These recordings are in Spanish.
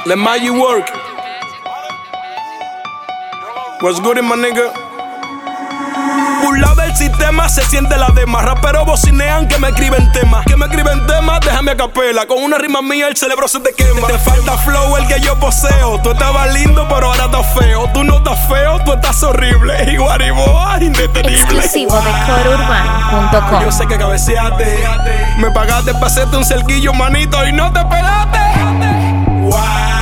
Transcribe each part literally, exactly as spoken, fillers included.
Let Magic work. What's good in my nigga? Burlado del sistema se siente la dema. Raperos bocinean que me escriben temas. Que me escriben temas, déjame a capela. Con una rima mía el cerebro se te quema. Te falta flow el que yo poseo. Tú estabas lindo pero ahora estás feo. Tú no estás feo, tú estás horrible. Y Guariboa indetenible. Exclusivo de coro urbano punto com. Yo sé que cabeceaste. Me pagaste pa' hacerte un cerquillo, manito, y no te pegaste. Wow,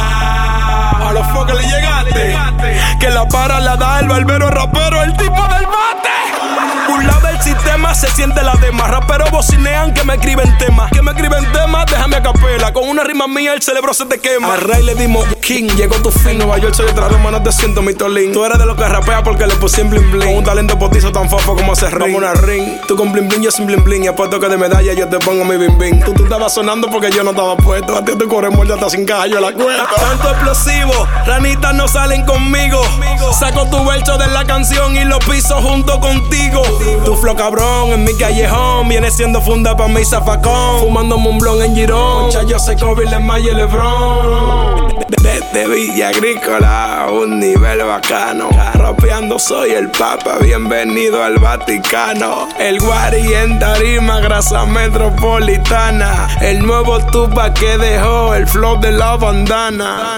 a los focos le llegaste. Que la para la da el barbero rapero, el tipo del bate. Burlado del sistema se siente la dema. Raperos bocinean que me escriben temas. Que me escriben temas, déjame a capela. Con una rima mía el cerebro se te quema. Al rey le dimos king, llegó tu fin. Nueva York soy otra Roma, no te siento mi tolín. Tú eres de los que rapea porque le puse en bling bling. Con un talento potizo tan fofo como ese ring. Vamos una ring, tú con bling bling, yo sin bling bling. Y apuesto que de medalla yo te pongo mi bing bing. Tú, tú estabas sonando porque yo no estaba puesto. A ti tu corremos ya está sin caja, yo la cuento. Tanto explosivo, ranitas no salen conmigo. Saco tu verso de la canción y lo piso junto contigo. Tu flow cabrón en mi callejón viene siendo funda pa' mi zafacón. Fumándome un blon en Girón. Concha, yo soy Kobe, LeMay y Lebron. Desde Villa Agrícola, un nivel bacano. Rapeando soy el Papa, bienvenido al Vaticano. El Guari en tarima, grasa metropolitana. El nuevo tupa que dejó el flow de la bandana.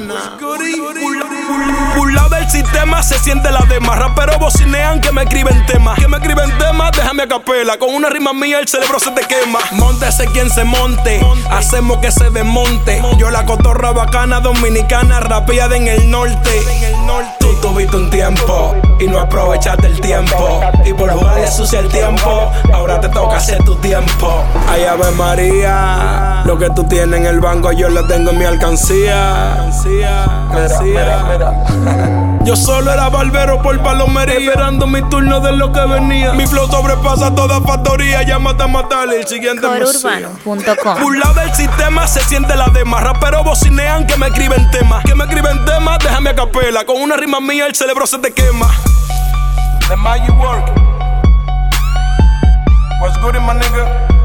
Burlado del sistema se siente la dema. Raperos bocinean que me escriben temas. Que me escriben temas, déjame a capela. Con una rima mía el cerebro se te quema. Móntese quien se monte, hacemos que se desmonte. Yo la cotorra bacana dominicana, rapeada en el norte. Tú tuviste un tiempo y no aprovechaste el tiempo. Y por jugar de sucia el tiempo, ahora te toca hacer tu tiempo. Ay, Ave María, lo que tú tienes en el banco yo lo tengo en mi alcancía. Alcancía, alcancía. Yo solo era barbero por palomería, esperando mi turno de lo que venía. Mi flow sobrepasa toda factoría. Llámate a matarle el siguiente coro urbano punto com. Burlado del sistema se siente la dema. Raperos bocinean que me escriben temas. Que me escriben temas, déjame a capela. Con una rima mía el cerebro se te quema. The Magic work. What's good in my nigga?